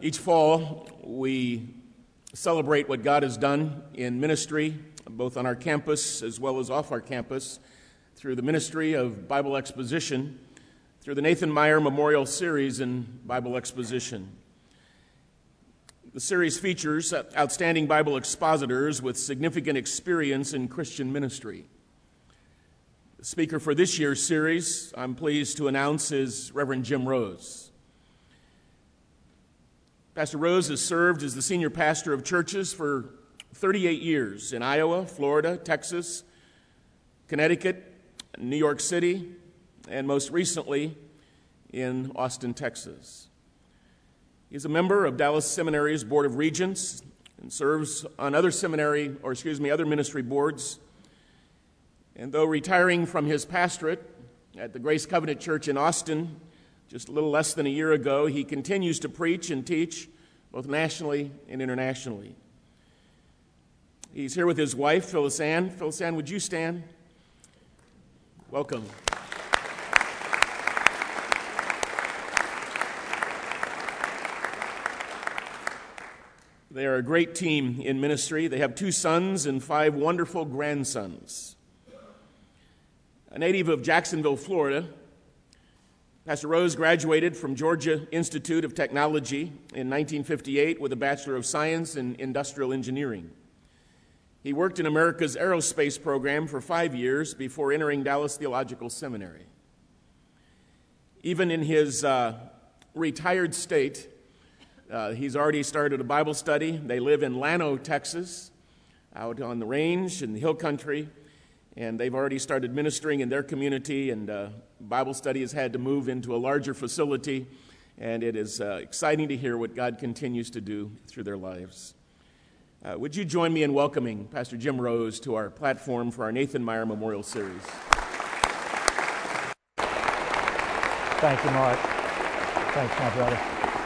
Each fall, we celebrate what God has done in ministry, both on our campus as well as off our campus, through the ministry of Bible exposition, through the Nathan Meyer Memorial Series in Bible Exposition. The series features outstanding Bible expositors with significant experience in Christian ministry. The speaker for this year's series, I'm pleased to announce, is Reverend Jim Rose. Pastor Rose has served as the senior pastor of churches for 38 years in Iowa, Florida, Texas, Connecticut, New York City, and most recently in Austin, Texas. He's a member of Dallas Seminary's Board of Regents and serves on other ministry boards. And though retiring from his pastorate at the Grace Covenant Church in Austin just a little less than a year ago, he continues to preach and teach both nationally and internationally. He's here with his wife, Phyllis Ann. Phyllis Ann, would you stand? Welcome. They are a great team in ministry. They have 2 sons and 5 wonderful grandsons. A native of Jacksonville, Florida, Pastor Rose graduated from Georgia Institute of Technology in 1958 with a Bachelor of Science in Industrial Engineering. He worked in America's aerospace program for 5 years before entering Dallas Theological Seminary. Even in his retired state, he's already started a Bible study. They live in Llano, Texas, out on the range in the hill country, and they've already started ministering in their community, and Bible study has had to move into a larger facility, and it is exciting to hear what God continues to do through their lives. Would you join me in welcoming Pastor Jim Rose to our platform for our Nathan Meyer Memorial Series? Thank you, Mark. Thanks, my brother.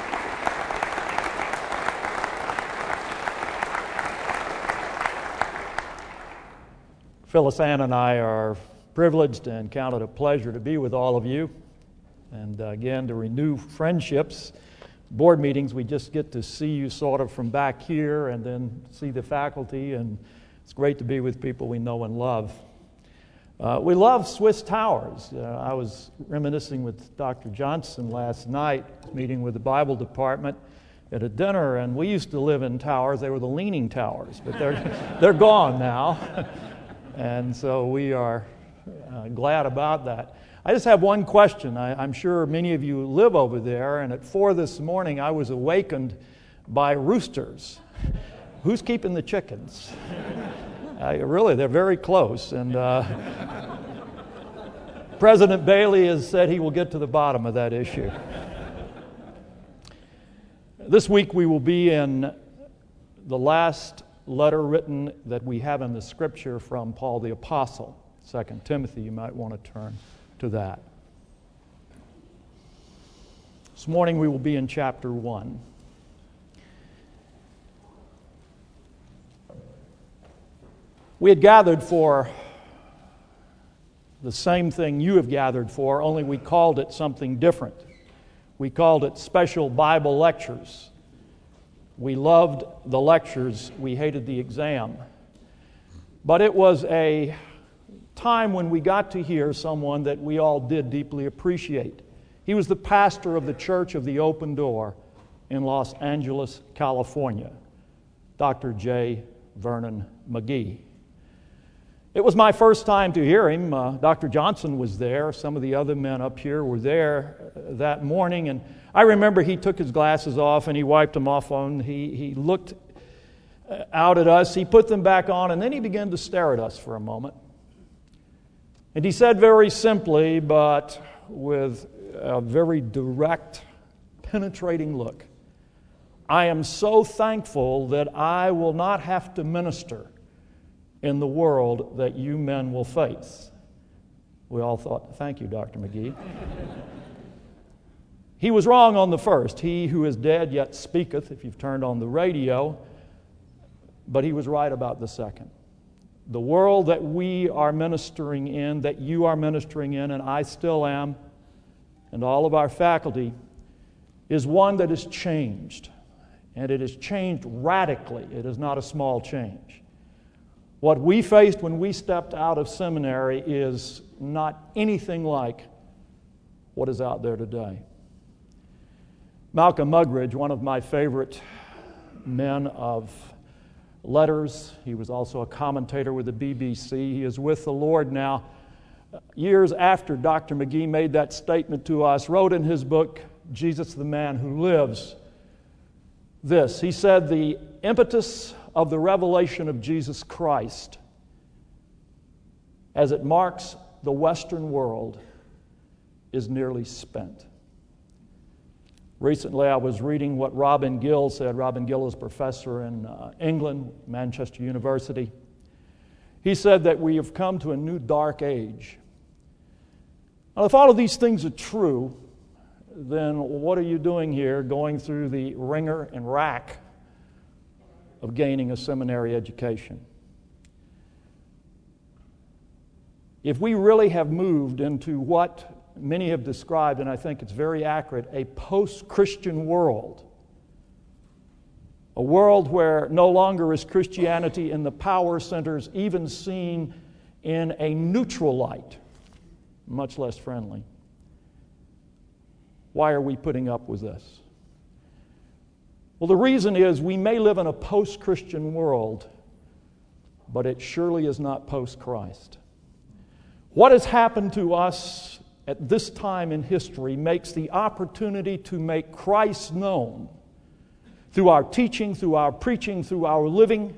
Phyllis Ann and I are privileged and count it a pleasure to be with all of you. And again, to renew friendships. Board meetings, we just get to see you sort of from back here and then see the faculty, and it's great to be with people we know and love. We love Swiss towers. I was reminiscing with Dr. Johnson last night, meeting with the Bible department at a dinner, and we used to live in towers. They were the leaning towers, but they're gone now. And so we are glad about that. I just have one question. I'm sure many of you live over there, and at 4 this morning I was awakened by roosters. Who's keeping the chickens? Really, they're very close. And President Bailey has said he will get to the bottom of that issue. This week we will be in the last letter written that we have in the Scripture from Paul the Apostle, 2 Timothy. You might want to turn to that. This morning we will be in chapter 1. We had gathered for the same thing you have gathered for, only we called it something different. We called it special Bible lectures. We loved the lectures. We hated the exam. But it was a time when we got to hear someone that we all did deeply appreciate. He was the pastor of the Church of the Open Door in Los Angeles, California, Dr. J. Vernon McGee. It was my first time to hear him. Dr. Johnson was there. Some of the other men up here were there that morning, and I remember he took his glasses off and he wiped them off he looked out at us, he put them back on, and then he began to stare at us for a moment. And he said very simply, but with a very direct, penetrating look, "I am so thankful that I will not have to minister in the world that you men will face." We all thought, "Thank you, Dr. McGee." He was wrong on the first. He who is dead yet speaketh, if you've turned on the radio. But he was right about the second. The world that we are ministering in, that you are ministering in, and I still am, and all of our faculty, is one that is changed. And it has changed radically. It is not a small change. What we faced when we stepped out of seminary is not anything like what is out there today. Malcolm Muggeridge, one of my favorite men of letters, he was also a commentator with the BBC. He is with the Lord now. Years after Dr. McGee made that statement to us, wrote in his book, Jesus the Man Who Lives, this. He said, the impetus of the revelation of Jesus Christ as it marks the Western world is nearly spent. Recently, I was reading what Robin Gill said. Robin Gill is a professor in England, Manchester University. He said that we have come to a new dark age. Now, if all of these things are true, then what are you doing here going through the ringer and rack of gaining a seminary education? If we really have moved into what many have described, and I think it's very accurate, a post-Christian world, a world where no longer is Christianity in the power centers even seen in a neutral light, much less friendly. Why are we putting up with this? Well, the reason is we may live in a post-Christian world, but it surely is not post-Christ. What has happened to us at this time in history makes the opportunity to make Christ known through our teaching, through our preaching, through our living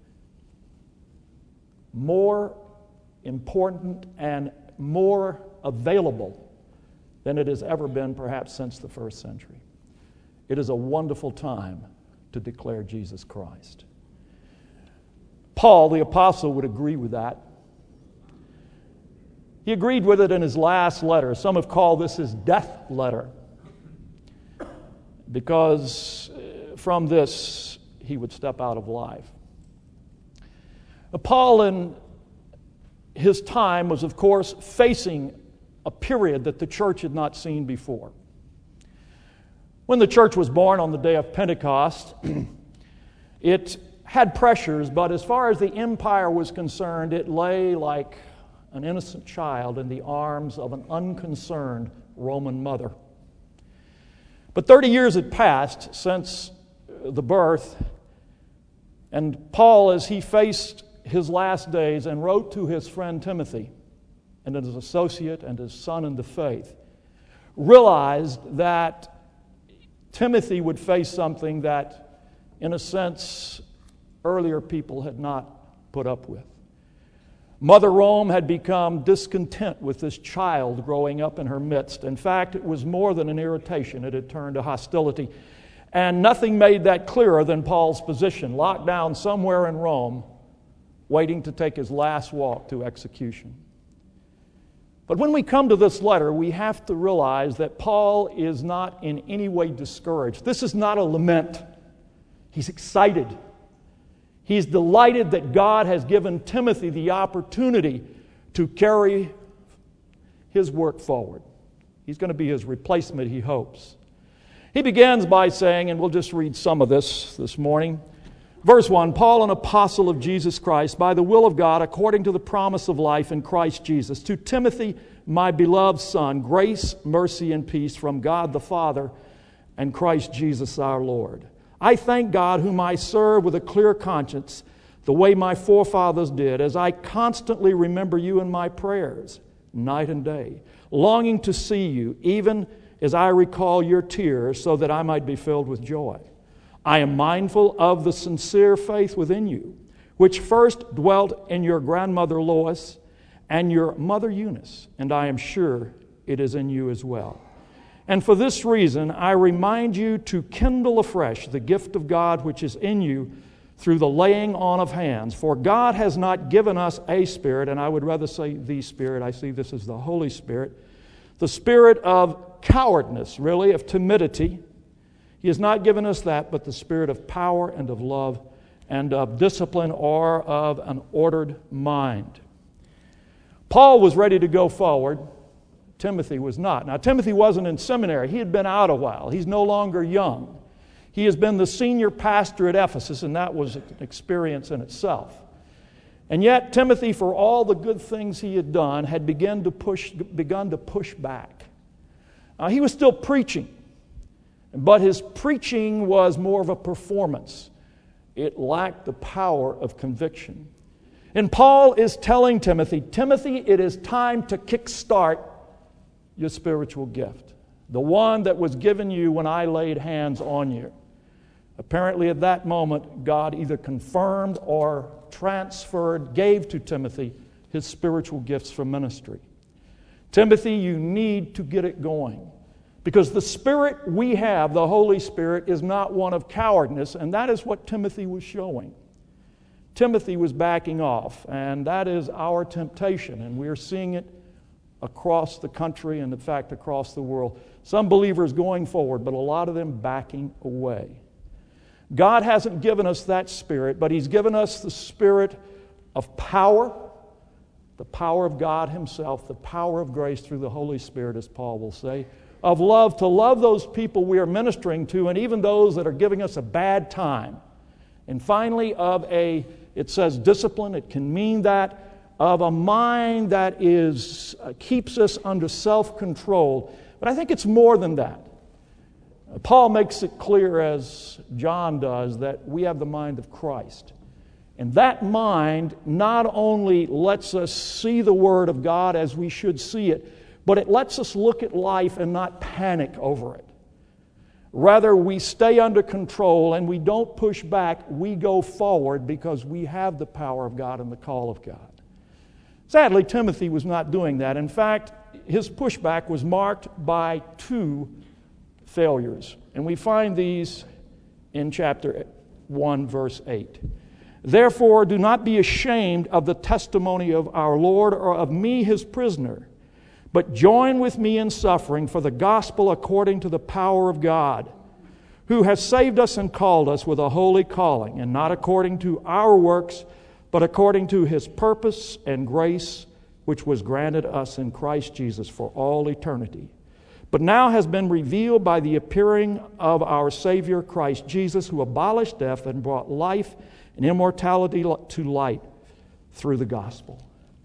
more important and more available than it has ever been perhaps since the first century. It is a wonderful time to declare Jesus Christ. Paul, the apostle, would agree with that. He agreed with it in his last letter. Some have called this his death letter, because from this he would step out of life. Paul in his time was, of course, facing a period that the church had not seen before. When the church was born on the day of Pentecost, it had pressures, but as far as the empire was concerned, it lay like an innocent child in the arms of an unconcerned Roman mother. But 30 years had passed since the birth, and Paul, as he faced his last days and wrote to his friend Timothy, and his associate and his son in the faith, realized that Timothy would face something that, in a sense, earlier people had not put up with. Mother Rome had become discontent with this child growing up in her midst. In fact, it was more than an irritation. It had turned to hostility. And nothing made that clearer than Paul's position, locked down somewhere in Rome, waiting to take his last walk to execution. But when we come to this letter, we have to realize that Paul is not in any way discouraged. This is not a lament. He's excited. He's delighted that God has given Timothy the opportunity to carry his work forward. He's going to be his replacement, he hopes. He begins by saying, and we'll just read some of this morning, verse 1, Paul, an apostle of Jesus Christ, by the will of God, according to the promise of life in Christ Jesus, to Timothy, my beloved son, grace, mercy, and peace from God the Father and Christ Jesus our Lord. I thank God, whom I serve with a clear conscience, the way my forefathers did, as I constantly remember you in my prayers, night and day, longing to see you, even as I recall your tears, so that I might be filled with joy. I am mindful of the sincere faith within you, which first dwelt in your grandmother Lois and your mother Eunice, and I am sure it is in you as well. And for this reason, I remind you to kindle afresh the gift of God which is in you through the laying on of hands. For God has not given us a spirit, and I would rather say the Spirit. I see this as the Holy Spirit. The spirit of cowardness, really, of timidity. He has not given us that, but the spirit of power and of love and of discipline, or of an ordered mind. Paul was ready to go forward. Timothy was not. Now, Timothy wasn't in seminary. He had been out a while. He's no longer young. He has been the senior pastor at Ephesus, and that was an experience in itself. And yet, Timothy, for all the good things he had done, had begun to push back. He was still preaching, but his preaching was more of a performance. It lacked the power of conviction. And Paul is telling Timothy, it is time to kickstart your spiritual gift, the one that was given you when I laid hands on you. Apparently at that moment, God either confirmed or gave to Timothy his spiritual gifts for ministry. Timothy, you need to get it going, because the Spirit we have, the Holy Spirit, is not one of cowardice, and that is what Timothy was showing. Timothy was backing off, and that is our temptation, and we're seeing it across the country and, in fact, across the world. Some believers going forward, but a lot of them backing away. God hasn't given us that Spirit, but He's given us the Spirit of power, the power of God Himself, the power of grace through the Holy Spirit, as Paul will say, of love, to love those people we are ministering to, and even those that are giving us a bad time. And finally, it says discipline, it can mean that, of a mind that keeps us under self-control. But I think it's more than that. Paul makes it clear, as John does, that we have the mind of Christ. And that mind not only lets us see the Word of God as we should see it, but it lets us look at life and not panic over it. Rather, we stay under control and we don't push back. We go forward because we have the power of God and the call of God. Sadly, Timothy was not doing that. In fact, his pushback was marked by 2 failures. And we find these in chapter 1, verse 8. Therefore, do not be ashamed of the testimony of our Lord or of me, His prisoner, but join with me in suffering for the gospel according to the power of God, who has saved us and called us with a holy calling, and not according to our works, but according to His purpose and grace, which was granted us in Christ Jesus for all eternity, but now has been revealed by the appearing of our Savior Christ Jesus, who abolished death and brought life and immortality to light through the gospel.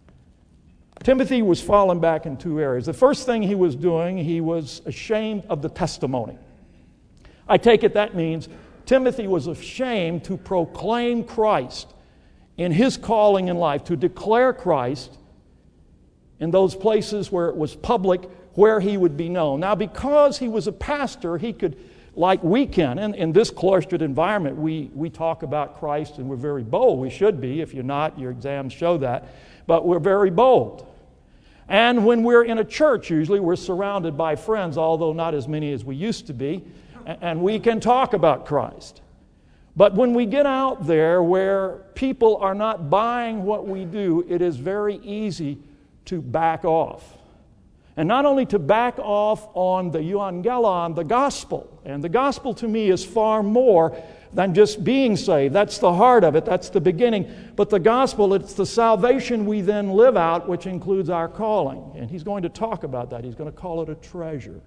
Timothy was falling back in 2 areas. The first thing he was doing, he was ashamed of the testimony. I take it that means Timothy was ashamed to proclaim Christ in his calling in life, to declare Christ in those places where it was public, where he would be known. Now, because he was a pastor, he could, like we can, in this cloistered environment, we talk about Christ and we're very bold. We should be. If you're not, your exams show that. But we're very bold. And when we're in a church, usually we're surrounded by friends, although not as many as we used to be, and we can talk about Christ. But when we get out there where people are not buying what we do, it is very easy to back off. And not only to back off on the euangelon, the gospel. And the gospel to me is far more than just being saved. That's the heart of it. That's the beginning. But the gospel, it's the salvation we then live out, which includes our calling. And he's going to talk about that. He's going to call it a treasure.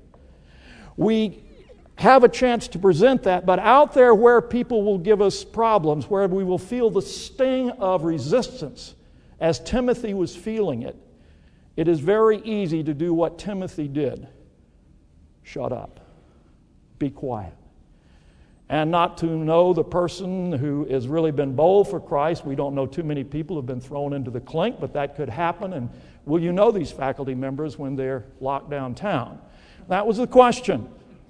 We have a chance to present that, but out there where people will give us problems, where we will feel the sting of resistance, as Timothy was feeling it, it is very easy to do what Timothy did. Shut up. Be quiet. And not to know the person who has really been bold for Christ. We don't know too many people who have been thrown into the clink, but that could happen. And will you know these faculty members when they're locked downtown? That was the question.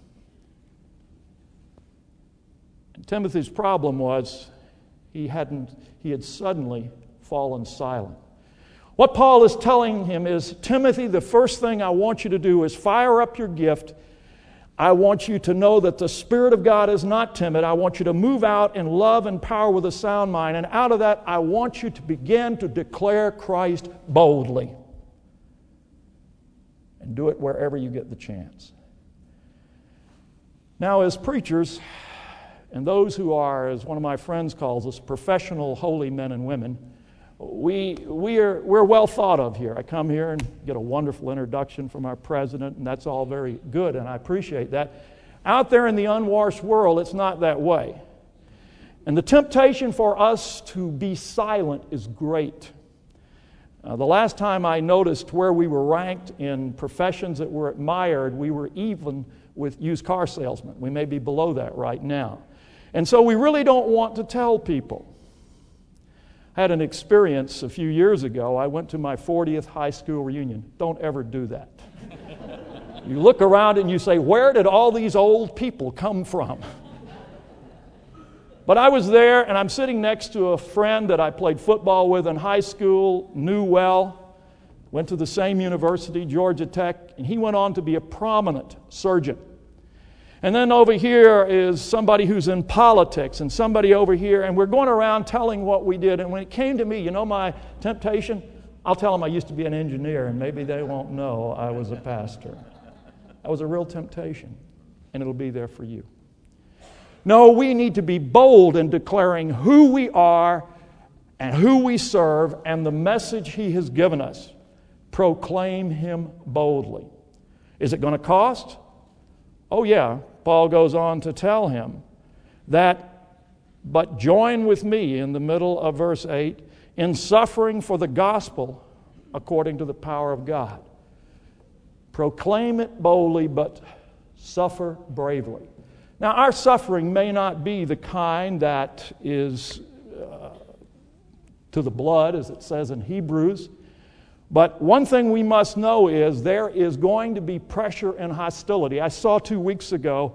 And Timothy's problem was he had suddenly fallen silent. What Paul is telling him is, Timothy, the first thing I want you to do is fire up your gift. I want you to know that the Spirit of God is not timid. I want you to move out in love and power with a sound mind. And out of that, I want you to begin to declare Christ boldly. And do it wherever you get the chance. Now, as preachers, and those who are, as one of my friends calls us, professional holy men and women, we're well thought of here. I come here and get a wonderful introduction from our president, and that's all very good, and I appreciate that. Out there in the unwashed world, it's not that way. And the temptation for us to be silent is great. The last time I noticed where we were ranked in professions that were admired, we were even with used car salesmen. We may be below that right now. And so we really don't want to tell people. I had an experience a few years ago. I went to my 40th high school reunion. Don't ever do that. You look around and you say, where did all these old people come from? But I was there, and I'm sitting next to a friend that I played football with in high school, knew well, went to the same university, Georgia Tech, and he went on to be a prominent surgeon. And then over here is somebody who's in politics, and somebody over here, and we're going around telling what we did. And when it came to me, you know my temptation? I'll tell them I used to be an engineer, and maybe they won't know I was a pastor. That was a real temptation, and it'll be there for you. No, we need to be bold in declaring who we are and who we serve and the message He has given us. Proclaim Him boldly. Is it going to cost? Oh yeah. Paul goes on to tell him that, but join with me in the middle of verse 8, in suffering for the gospel according to the power of God. Proclaim it boldly, but suffer bravely. Now, our suffering may not be the kind that is to the blood, as it says in Hebrews, but one thing we must know is there is going to be pressure and hostility. I saw 2 weeks ago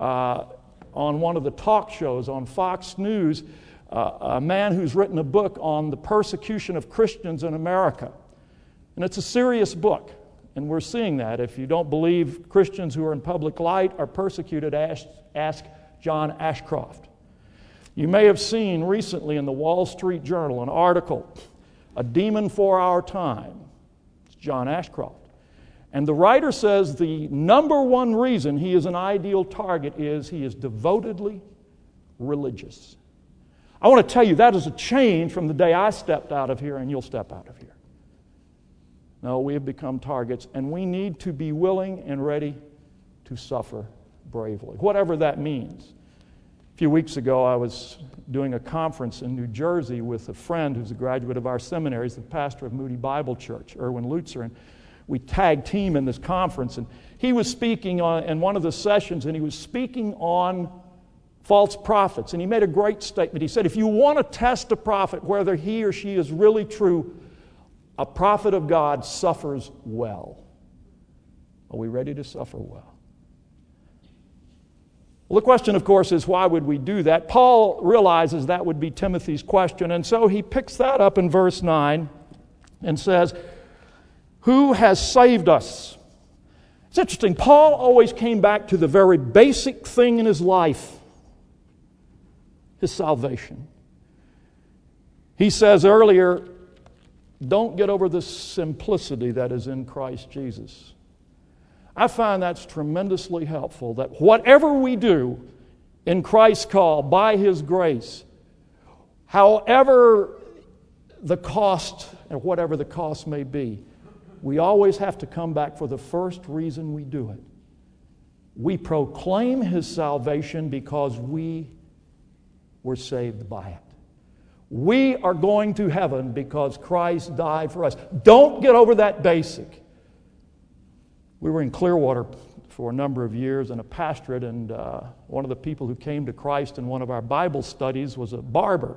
on one of the talk shows on Fox News a man who's written a book on the persecution of Christians in America. And it's a serious book. And we're seeing that. If you don't believe Christians who are in public light are persecuted, ask John Ashcroft. You may have seen recently in the Wall Street Journal an article, A Demon for Our Time. It's John Ashcroft. And the writer says the number one reason he is an ideal target is he is devotedly religious. I want to tell you that is a change from the day I stepped out of here and you'll step out of here. No, we have become targets, and we need to be willing and ready to suffer bravely, whatever that means. A few weeks ago, I was doing a conference in New Jersey with a friend who's a graduate of our seminary. He's the pastor of Moody Bible Church, Erwin Lutzer, and we tag team in this conference. And he was speaking in one of the sessions, and he was speaking on false prophets. And he made a great statement. He said, if you want to test a prophet, whether he or she is really true, a prophet of God suffers well. Are we ready to suffer well? Well, the question, of course, is why would we do that? Paul realizes that would be Timothy's question, and so he picks that up in verse 9 and says, who has saved us? It's interesting. Paul always came back to the very basic thing in his life, his salvation. He says earlier, don't get over the simplicity that is in Christ Jesus. I find that's tremendously helpful, that whatever we do in Christ's call, by His grace, however the cost and whatever the cost may be, we always have to come back for the first reason we do it. We proclaim His salvation because we were saved by it. We are going to heaven because Christ died for us. Don't get over that basic. We were in Clearwater for a number of years in a pastorate, and one of the people who came to Christ in one of our Bible studies was a barber,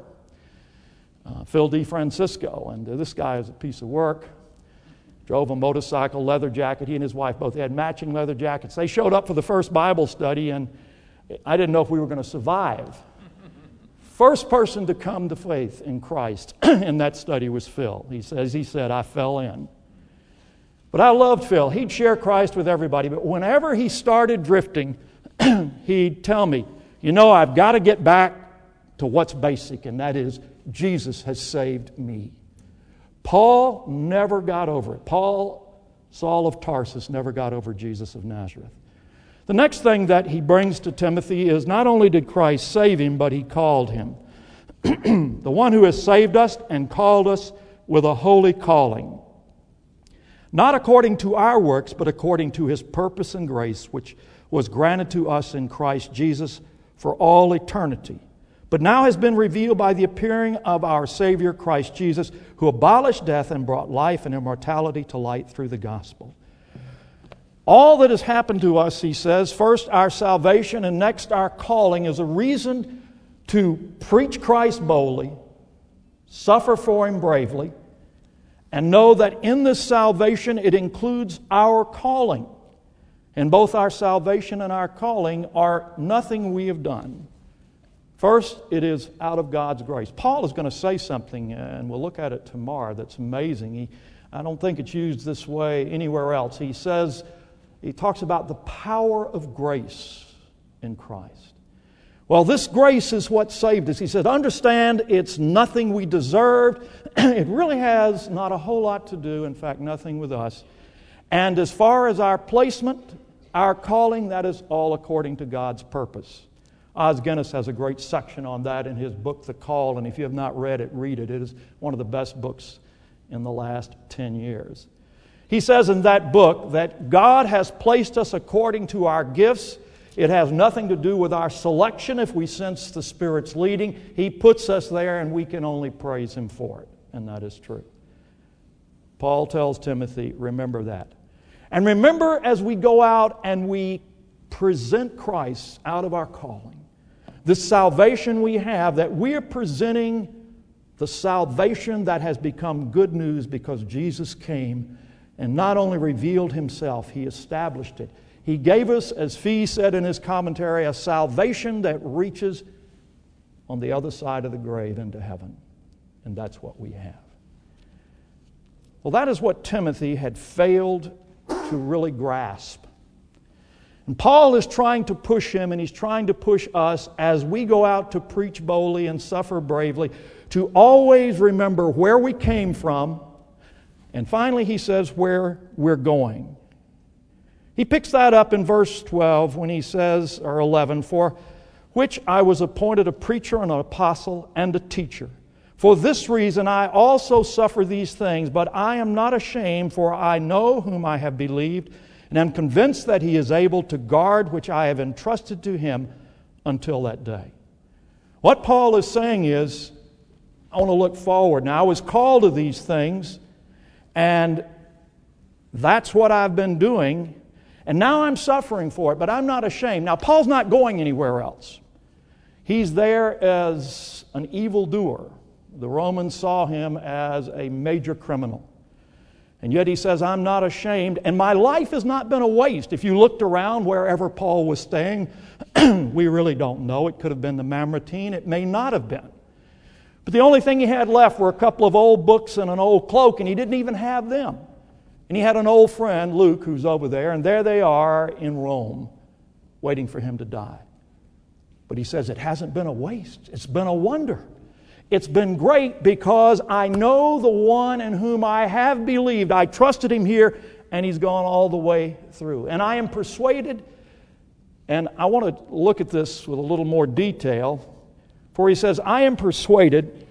Phil DeFrancisco. And this guy is a piece of work. Drove a motorcycle, leather jacket. He and his wife both had matching leather jackets. They showed up for the first Bible study, and I didn't know if we were going to survive. First person to come to faith in Christ in that study was Phil. He said, I fell in. But I loved Phil. He'd share Christ with everybody. But whenever he started drifting, he'd tell me, I've got to get back to what's basic, and that is Jesus has saved me. Paul never got over it. Saul of Tarsus, never got over Jesus of Nazareth. The next thing that he brings to Timothy is not only did Christ save him, but He called him. The one who has saved us and called us with a holy calling. Not according to our works, but according to His purpose and grace, which was granted to us in Christ Jesus for all eternity, but now has been revealed by the appearing of our Savior Christ Jesus, who abolished death and brought life and immortality to light through the gospel. All that has happened to us, he says, first our salvation and next our calling, is a reason to preach Christ boldly, suffer for Him bravely, and know that in this salvation it includes our calling. And both our salvation and our calling are nothing we have done. First, it is out of God's grace. Paul is going to say something, and we'll look at it tomorrow, that's amazing. I don't think it's used this way anywhere else. He talks about the power of grace in Christ. Well, this grace is what saved us. He said, understand it's nothing we deserved. It really has not a whole lot to do, in fact, nothing with us. And as far as our placement, our calling, that is all according to God's purpose. Os Guinness has a great section on that in his book, The Call, and if you have not read it, read it. It is one of the best books in the last 10 years. He says in that book that God has placed us according to our gifts. It has nothing to do with our selection if we sense the Spirit's leading. He puts us there and we can only praise Him for it, and that is true. Paul tells Timothy, remember that. And remember as we go out and we present Christ out of our calling, this salvation we have, that we are presenting the salvation that has become good news because Jesus came and not only revealed Himself, He established it. He gave us, as Fee said in his commentary, a salvation that reaches on the other side of the grave into heaven. And that's what we have. Well, that is what Timothy had failed to really grasp. And Paul is trying to push him, and he's trying to push us as we go out to preach boldly and suffer bravely, to always remember where we came from, and finally he says where we're going. He picks that up in verse 12 when he says, or 11, for which I was appointed a preacher and an apostle and a teacher. For this reason I also suffer these things, but I am not ashamed, for I know whom I have believed, and am convinced that He is able to guard which I have entrusted to Him until that day. What Paul is saying is, I want to look forward. Now, I was called to these things, and that's what I've been doing, and now I'm suffering for it, but I'm not ashamed. Now, Paul's not going anywhere else. He's there as an evildoer. The Romans saw him as a major criminal. And yet he says, I'm not ashamed, and my life has not been a waste. If you looked around wherever Paul was staying, we really don't know. It could have been the Mamertine. It may not have been. But the only thing he had left were a couple of old books and an old cloak, and he didn't even have them. And he had an old friend, Luke, who's over there, and there they are in Rome, waiting for him to die. But he says it hasn't been a waste. It's been a wonder. It's been great because I know the one in whom I have believed. I trusted Him here, and He's gone all the way through. And I am persuaded, and I want to look at this with a little more detail, for he says, I am persuaded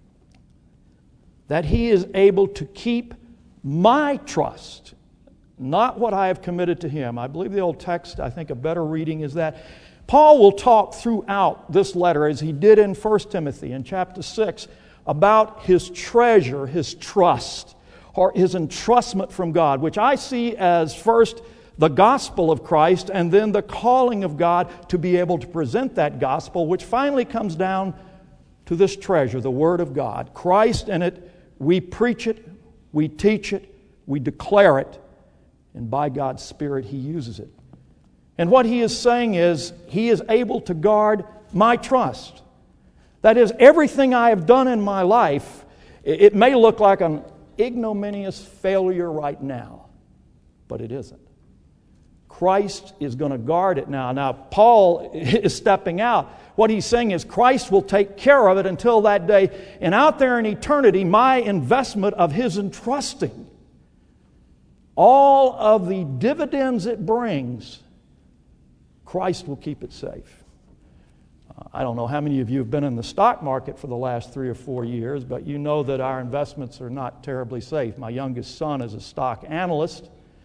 that He is able to keep my trust, not what I have committed to Him. I believe the old text, I think a better reading is that. Paul will talk throughout this letter, as he did in 1 Timothy in chapter 6, about his treasure, his trust, or his entrustment from God, which I see as first the gospel of Christ and then the calling of God to be able to present that gospel, which finally comes down to this treasure, the Word of God. Christ in it, we preach it, we teach it, we declare it, and by God's Spirit He uses it. And what he is saying is, He is able to guard my trust. That is, everything I have done in my life, it may look like an ignominious failure right now, but it isn't. Christ is going to guard it now. Now, Paul is stepping out. What he's saying is Christ will take care of it until that day. And out there in eternity, my investment of His entrusting, all of the dividends it brings, Christ will keep it safe. I don't know how many of you have been in the stock market for the last 3 or 4 years, but you know that our investments are not terribly safe. My youngest son is a stock analyst,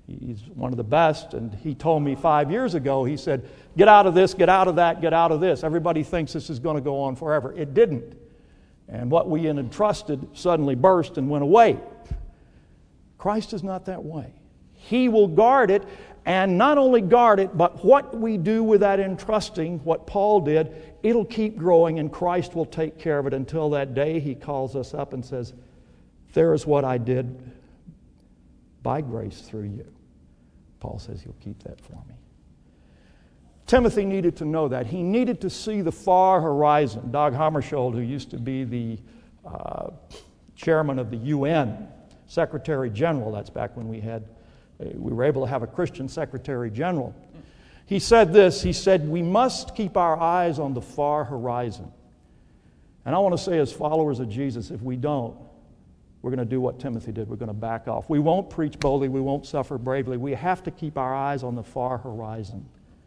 He's one of the best, and he told me 5 years ago, he said, get out of this, get out of that, get out of this. Everybody thinks this is going to go on forever. It didn't. And what we had entrusted suddenly burst and went away. Christ is not that way. He will guard it, and not only guard it, but what we do with that entrusting, what Paul did, it'll keep growing, and Christ will take care of it until that day He calls us up and says, there is what I did by grace through you. Paul says He'll keep that for me. Timothy needed to know that. He needed to see the far horizon. Dag Hammarskjöld, who used to be the chairman of the UN, Secretary General, that's back when we were able to have a Christian Secretary General. He said this, he said, we must keep our eyes on the far horizon. And I want to say as followers of Jesus, if we don't, we're going to do what Timothy did. We're going to back off. We won't preach boldly. We won't suffer bravely. We have to keep our eyes on the far horizon.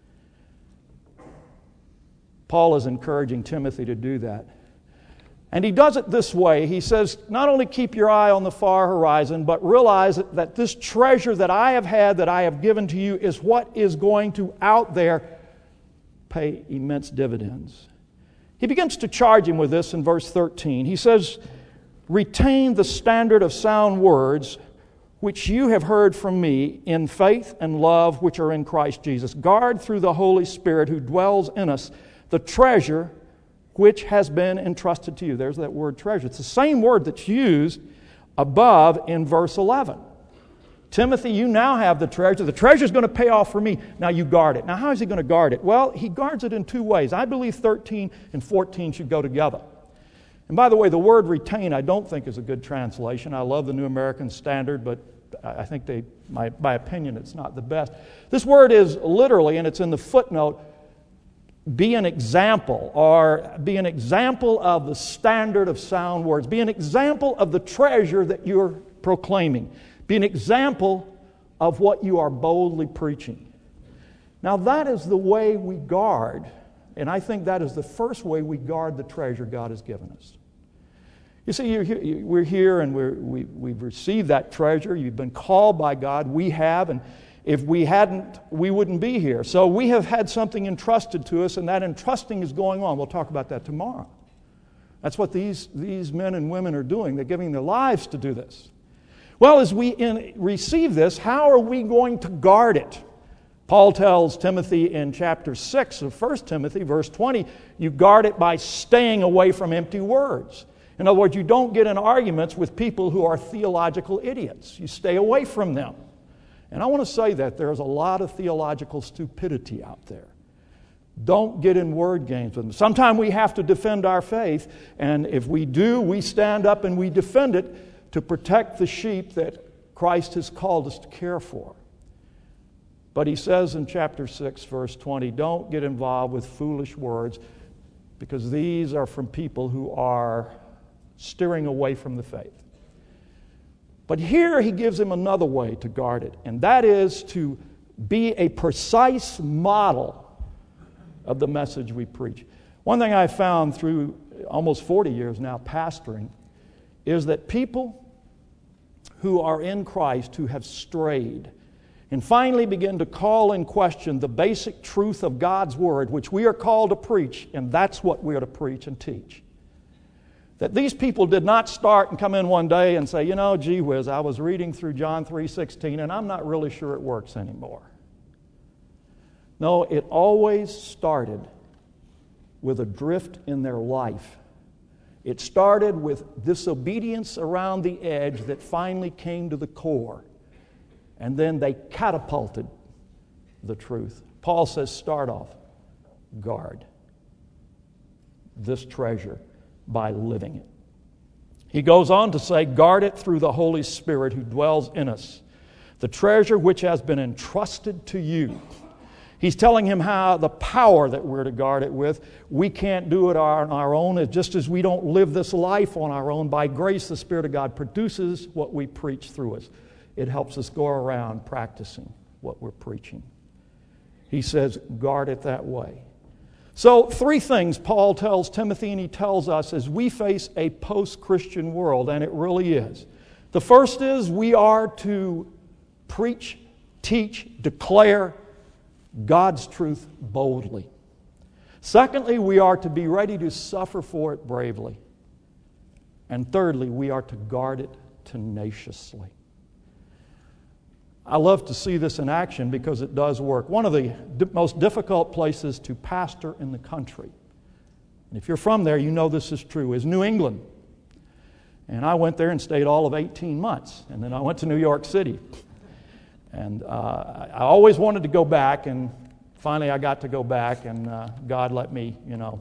Paul is encouraging Timothy to do that. And he does it this way. He says, not only keep your eye on the far horizon, but realize that this treasure that I have had, that I have given to you, is what is going to out there pay immense dividends. He begins to charge him with this in verse 13. He says, retain the standard of sound words which you have heard from me in faith and love which are in Christ Jesus. Guard through the Holy Spirit who dwells in us the treasure which has been entrusted to you. There's that word treasure. It's the same word that's used above in verse 11. Timothy, you now have the treasure. The treasure is going to pay off for me. Now you guard it. Now how is he going to guard it? Well, he guards it in two ways. I believe 13 and 14 should go together. And by the way, the word retain I don't think is a good translation. I love the New American Standard, but I think my opinion, it's not the best. This word is literally, and it's in the footnote, be an example, or be an example of the standard of sound words. Be an example of the treasure that you're proclaiming. Be an example of what you are boldly preaching. Now that is the way we guard, and I think that is the first way we guard the treasure God has given us. You see, we're here and we've received that treasure. You've been called by God. We have, and if we hadn't, we wouldn't be here. So we have had something entrusted to us, and that entrusting is going on. We'll talk about that tomorrow. That's what these men and women are doing. They're giving their lives to do this. Well, as we receive this, how are we going to guard it? Paul tells Timothy in chapter 6 of 1 Timothy, verse 20, you guard it by staying away from empty words. In other words, you don't get in arguments with people who are theological idiots. You stay away from them. And I want to say that there's a lot of theological stupidity out there. Don't get in word games with them. Sometimes we have to defend our faith, and if we do, we stand up and we defend it to protect the sheep that Christ has called us to care for. But he says in chapter 6, verse 20, don't get involved with foolish words, because these are from people who are steering away from the faith. But here he gives him another way to guard it, and that is to be a precise model of the message we preach. One thing I found through almost 40 years now pastoring is that people who are in Christ who have strayed and finally begin to call in question the basic truth of God's Word, which we are called to preach, and that's what we are to preach and teach. That these people did not start and come in one day and say, gee whiz, I was reading through John 3:16 and I'm not really sure it works anymore. No, it always started with a drift in their life. It started with disobedience around the edge that finally came to the core. And then they catapulted the truth. Paul says, start off, guard this treasure by living it. He goes on to say, guard it through the Holy Spirit who dwells in us, the treasure which has been entrusted to you. He's telling him how the power that we're to guard it with. We can't do it on our own, just as we don't live this life on our own. By grace, the Spirit of God produces what we preach through us. It helps us go around practicing what we're preaching. He says, guard it that way. So, three things Paul tells Timothy and he tells us as we face a post-Christian world, and it really is. The first is we are to preach teach, declare God's truth boldly. Secondly, we are to be ready to suffer for it bravely. And thirdly, we are to guard it tenaciously. I love to see this in action because it does work. One of the most difficult places to pastor in the country, and if you're from there, you know this is true, is New England. And I went there and stayed all of 18 months. And then I went to New York City. And I always wanted to go back, and finally I got to go back, and God let me,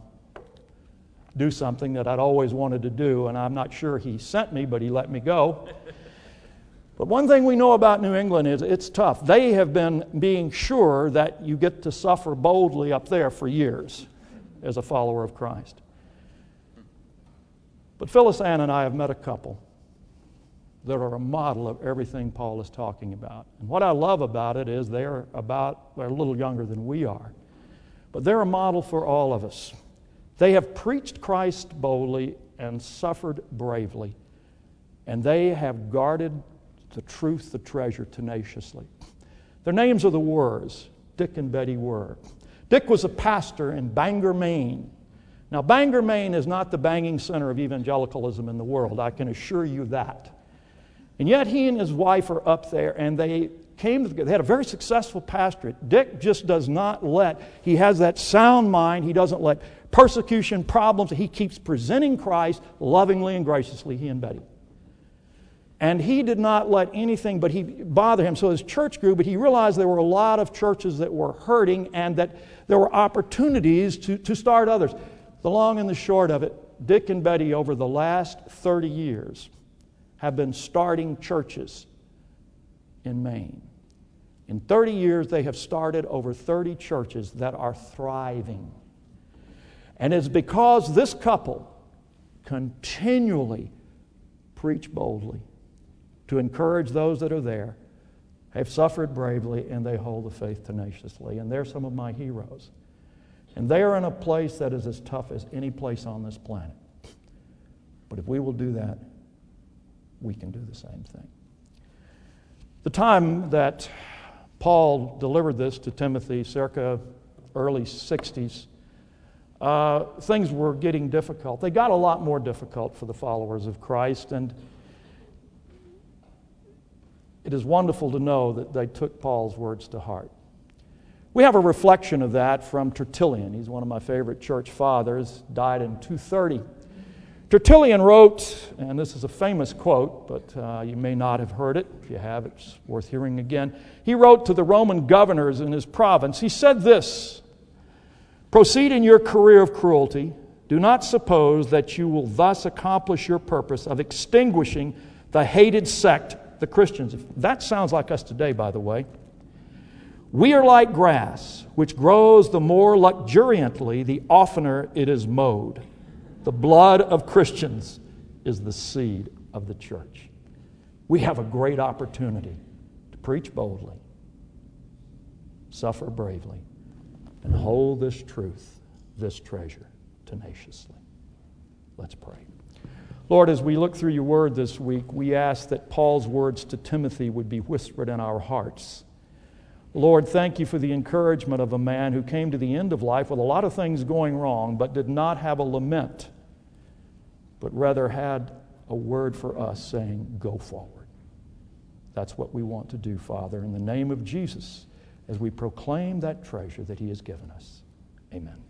do something that I'd always wanted to do. And I'm not sure He sent me, but He let me go. But one thing we know about New England is it's tough. They have been being sure that you get to suffer boldly up there for years as a follower of Christ. But Phyllis Ann and I have met a couple that are a model of everything Paul is talking about. And what I love about it is they're a little younger than we are. But they're a model for all of us. They have preached Christ boldly and suffered bravely. And they have guarded the truth, the treasure, tenaciously. Their names are the Wurrs, Dick and Betty Wurr. Dick was a pastor in Bangor, Maine. Now, Bangor, Maine is not the banging center of evangelicalism in the world. I can assure you that. And yet he and his wife are up there, and they had a very successful pastorate. Dick just does not he has that sound mind. He doesn't let persecution, problems. He keeps presenting Christ lovingly and graciously, he and Betty. And he did not let anything bother him. So his church grew, but he realized there were a lot of churches that were hurting and that there were opportunities to start others. The long and the short of it, Dick and Betty over the last 30 years have been starting churches in Maine. In 30 years, they have started over 30 churches that are thriving. And it's because this couple continually preach boldly to encourage those that are there, have suffered bravely, and they hold the faith tenaciously. And they're some of my heroes. And they are in a place that is as tough as any place on this planet. But if we will do that, we can do the same thing. The time that Paul delivered this to Timothy, circa early 60s, things were getting difficult. They got a lot more difficult for the followers of Christ, and it is wonderful to know that they took Paul's words to heart. We have a reflection of that from Tertullian. He's one of my favorite church fathers, died in 230. Tertullian wrote, and this is a famous quote, but you may not have heard it. If you have, it's worth hearing again. He wrote to the Roman governors in his province. He said this, "Proceed in your career of cruelty. Do not suppose that you will thus accomplish your purpose of extinguishing the hated sect, the Christians." That sounds like us today, by the way. "We are like grass, which grows the more luxuriantly the oftener it is mowed. The blood of Christians is the seed of the church." We have a great opportunity to preach boldly, suffer bravely, and hold this truth, this treasure, tenaciously. Let's pray. Lord, as we look through your word this week, we ask that Paul's words to Timothy would be whispered in our hearts. Lord, thank you for the encouragement of a man who came to the end of life with a lot of things going wrong, but did not have a lament, but rather had a word for us saying, go forward. That's what we want to do, Father, in the name of Jesus, as we proclaim that treasure that he has given us. Amen.